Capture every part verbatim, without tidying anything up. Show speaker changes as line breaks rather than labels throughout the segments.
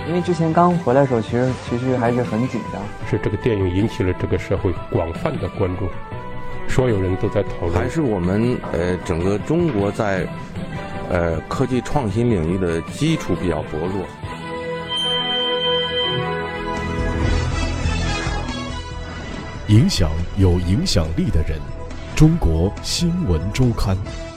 因为之前刚回来的时候，其实其实还是很紧张。
是这个电影引起了这个社会广泛的关注，所有人都在讨论。
还是我们呃整个中国在呃科技创新领域的基础比较薄弱。
影响有影响力的人，中国新闻周刊。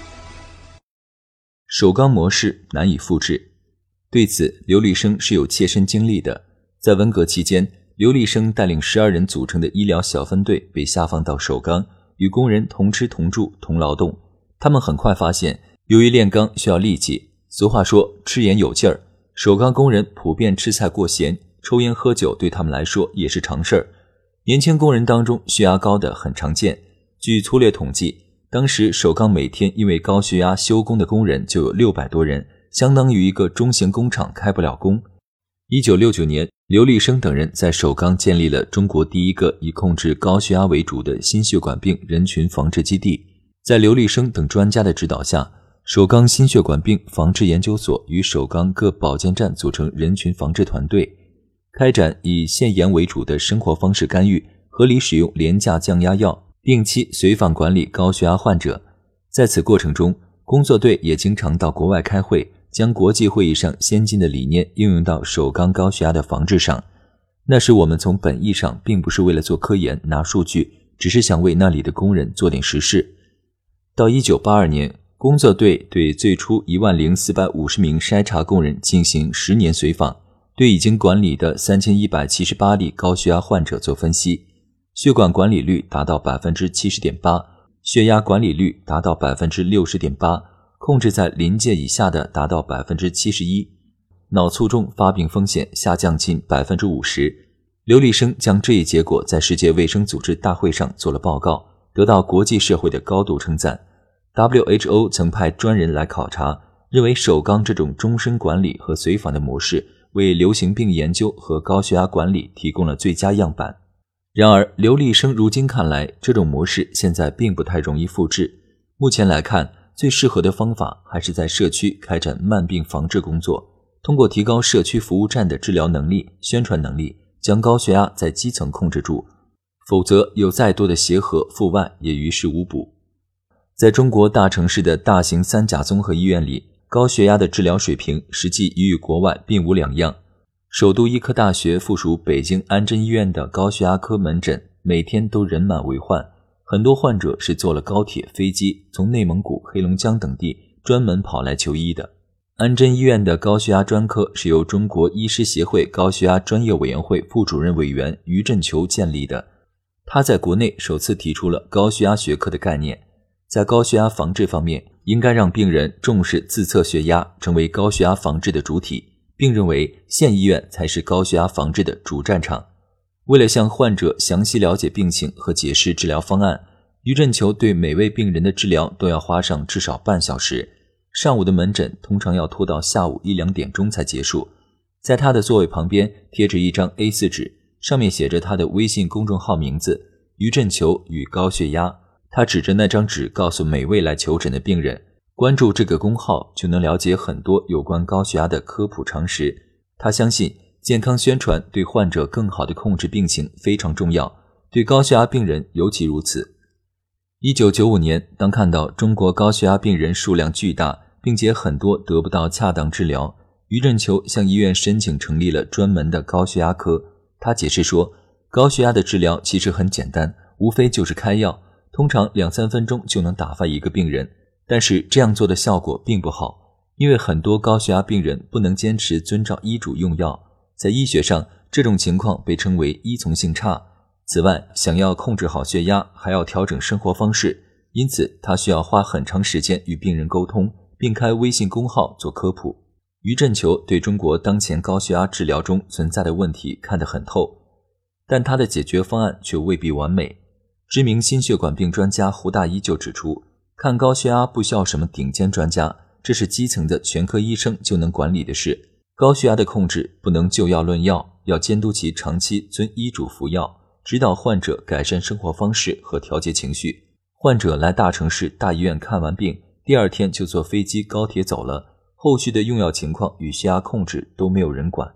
首钢模式难以复制，对此刘立生是有切身经历的。在文革期间，刘立生带领十二人组成的医疗小分队被下放到首钢，与工人同吃同住同劳动。他们很快发现，由于炼钢需要力气，俗话说吃盐有劲儿，首钢工人普遍吃菜过咸，抽烟喝酒对他们来说也是常事儿。年轻工人当中血压高的很常见，据粗略统计，当时首钢每天因为高血压休工的工人就有六百多人，相当于一个中型工厂开不了工。一九六九年，刘立生等人在首钢建立了中国第一个以控制高血压为主的心血管病人群防治基地。在刘立生等专家的指导下，首钢心血管病防治研究所与首钢各保健站组成人群防治团队，开展以限盐为主的生活方式干预，合理使用廉价降压药，定期随访管理高血压患者。在此过程中，工作队也经常到国外开会，将国际会议上先进的理念应用到首钢高血压的防治上。那时我们从本意上并不是为了做科研拿数据，只是想为那里的工人做点实事。到一九八二年，工作队对最初一万零四百五十名筛查工人进行十年随访，对已经管理的三千一百七十八例高血压患者做分析，血管管理率达到 百分之七十点八， 血压管理率达到 百分之六十点八， 控制在临界以下的达到 百分之七十一， 脑卒中发病风险下降近 百分之五十。 刘立生将这一结果在世界卫生组织大会上做了报告，得到国际社会的高度称赞。 W H O 曾派专人来考察，认为首钢这种终身管理和随访的模式为流行病研究和高血压管理提供了最佳样板。然而刘立生如今看来，这种模式现在并不太容易复制。目前来看，最适合的方法还是在社区开展慢病防治工作，通过提高社区服务站的治疗能力、宣传能力，将高血压在基层控制住，否则有再多的协和阜外也于事无补。在中国大城市的大型三甲综合医院里，高血压的治疗水平实际与国外并无两样。首都医科大学附属北京安贞医院的高血压科门诊每天都人满为患，很多患者是坐了高铁、飞机，从内蒙古、黑龙江等地专门跑来求医的。安贞医院的高血压专科是由中国医师协会高血压专业委员会副主任委员于振球建立的，他在国内首次提出了高血压学科的概念。在高血压防治方面，应该让病人重视自测血压，成为高血压防治的主体，并认为县医院才是高血压防治的主战场。为了向患者详细了解病情和解释治疗方案，于振球对每位病人的治疗都要花上至少半小时，上午的门诊通常要拖到下午一两点钟才结束。在他的座位旁边贴着一张 A 四 纸，上面写着他的微信公众号名字于振球与高血压。他指着那张纸告诉每位来求诊的病人，关注这个公号就能了解很多有关高血压的科普常识。他相信健康宣传对患者更好地控制病情非常重要，对高血压病人尤其如此。一九九五年，当看到中国高血压病人数量巨大，并且很多得不到恰当治疗，于振球向医院申请成立了专门的高血压科。他解释说，高血压的治疗其实很简单，无非就是开药，通常两三分钟就能打发一个病人，但是这样做的效果并不好，因为很多高血压病人不能坚持遵照医嘱用药，在医学上这种情况被称为依从性差。此外，想要控制好血压，还要调整生活方式，因此他需要花很长时间与病人沟通，并开微信公号做科普。于振球对中国当前高血压治疗中存在的问题看得很透，但他的解决方案却未必完美。知名心血管病专家胡大一就指出，看高血压不需要什么顶尖专家，这是基层的全科医生就能管理的事。高血压的控制不能就药论药，要监督其长期遵医嘱服药，指导患者改善生活方式和调节情绪。患者来大城市大医院看完病，第二天就坐飞机高铁走了，后续的用药情况与血压控制都没有人管。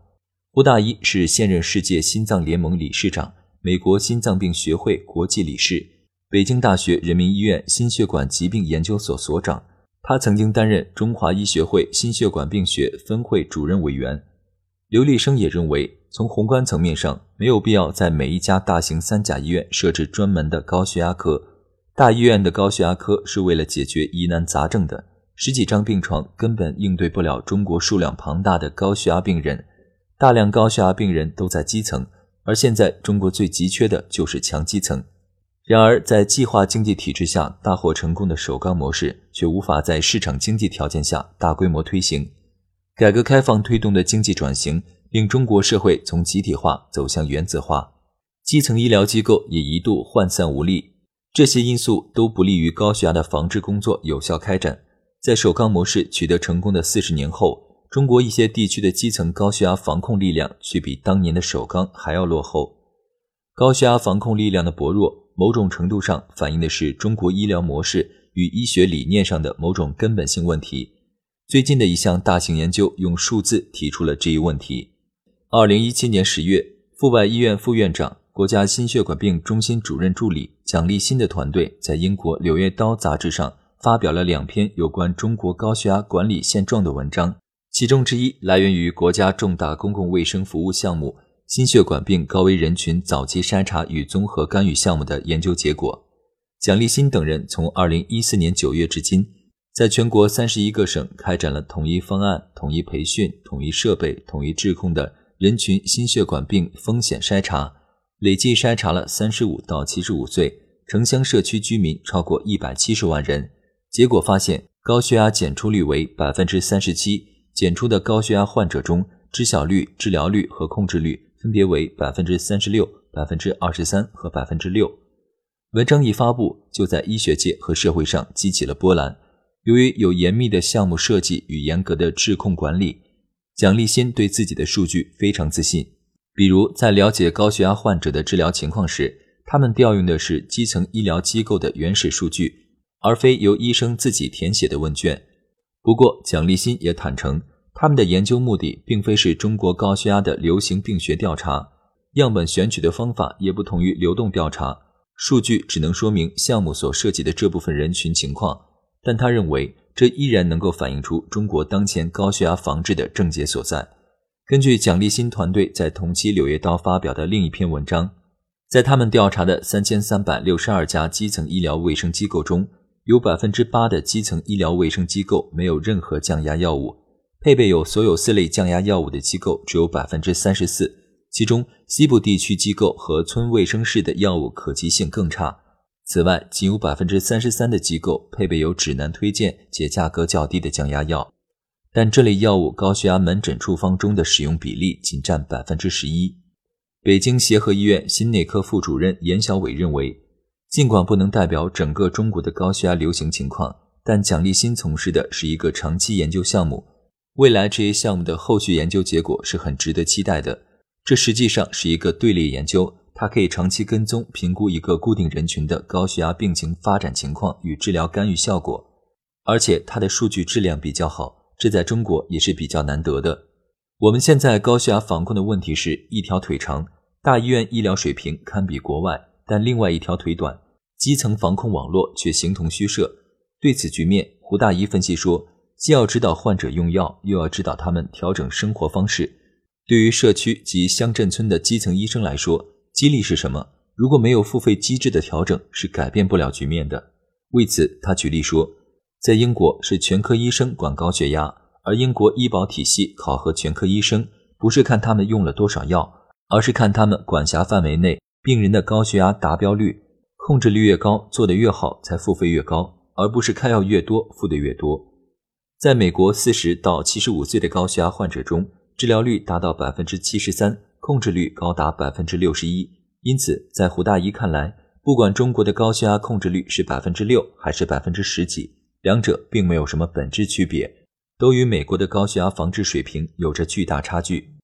胡大一是现任世界心脏联盟理事长，美国心脏病学会国际理事，北京大学人民医院心血管疾病研究所所长。他曾经担任中华医学会心血管病学分会主任委员。刘立生也认为，从宏观层面上，没有必要在每一家大型三甲医院设置专门的高血压科。大医院的高血压科是为了解决疑难杂症的，十几张病床根本应对不了中国数量庞大的高血压病人。大量高血压病人都在基层，而现在中国最急缺的就是强基层。然而，在计划经济体制下大获成功的首钢模式，却无法在市场经济条件下大规模推行。改革开放推动的经济转型，令中国社会从集体化走向原子化，基层医疗机构也一度涣散无力。这些因素都不利于高血压的防治工作有效开展。在首钢模式取得成功的四十年后，中国一些地区的基层高血压防控力量却比当年的首钢还要落后。高血压防控力量的薄弱，某种程度上反映的是中国医疗模式与医学理念上的某种根本性问题。最近的一项大型研究用数字提出了这一问题。二零一七年十月，阜外医院副院长、国家心血管病中心主任助理蒋立新的团队在英国《柳叶刀》杂志上发表了两篇有关中国高血压管理现状的文章，其中之一来源于国家重大公共卫生服务项目心血管病高危人群早期筛查与综合干预项目的研究结果。蒋立新等人从二零一四年九月至今，在全国三十一个省开展了统一方案、统一培训、统一设备、统一质控的人群心血管病风险筛查，累计筛查了三十五到七十五岁城乡社区居民超过一百七十万人。结果发现，高血压检出率为 百分之三十七， 检出的高血压患者中，知晓率、治疗率和控制率分别为 百分之三十六、百分之二十三 和 百分之六。 文章一发布，就在医学界和社会上激起了波澜。由于有严密的项目设计与严格的质控管理，蒋立新对自己的数据非常自信。比如在了解高血压患者的治疗情况时，他们调用的是基层医疗机构的原始数据，而非由医生自己填写的问卷。不过蒋立新也坦诚，他们的研究目的并非是中国高血压的流行病学调查，样本选取的方法也不同于流动调查，数据只能说明项目所涉及的这部分人群情况，但他认为这依然能够反映出中国当前高血压防治的症结所在。根据蒋立新团队在同期《柳叶刀》发表的另一篇文章，在他们调查的三千三百六十二家基层医疗卫生机构中，有 百分之八 的基层医疗卫生机构没有任何降压药物，配备有所有四类降压药物的机构只有 百分之三十四， 其中西部地区机构和村卫生室的药物可及性更差。此外，仅有 百分之三十三 的机构配备有指南推荐且价格较低的降压药，但这类药物高血压门诊处方中的使用比例仅占 百分之十一。 北京协和医院心内科副主任严小伟认为，尽管不能代表整个中国的高血压流行情况，但蒋立新从事的是一个长期研究项目，未来这一项目的后续研究结果是很值得期待的。这实际上是一个队列研究，它可以长期跟踪评估一个固定人群的高血压病情发展情况与治疗干预效果，而且它的数据质量比较好，这在中国也是比较难得的。我们现在高血压防控的问题是一条腿长，大医院医疗水平堪比国外，但另外一条腿短，基层防控网络却形同虚设。对此局面，胡大一分析说，既要指导患者用药，又要指导他们调整生活方式。对于社区及乡镇村的基层医生来说，激励是什么？如果没有付费机制的调整，是改变不了局面的。为此，他举例说，在英国是全科医生管高血压，而英国医保体系考核全科医生，不是看他们用了多少药，而是看他们管辖范围内病人的高血压达标率，控制率越高，做得越好，才付费越高，而不是开药越多，付得越多。在美国四十到七十五岁的高血压患者中，治疗率达到 百分之七十三， 控制率高达 百分之六十一。 因此在胡大一看来，不管中国的高血压控制率是 百分之六 还是 百分之十 几，两者并没有什么本质区别，都与美国的高血压防治水平有着巨大差距。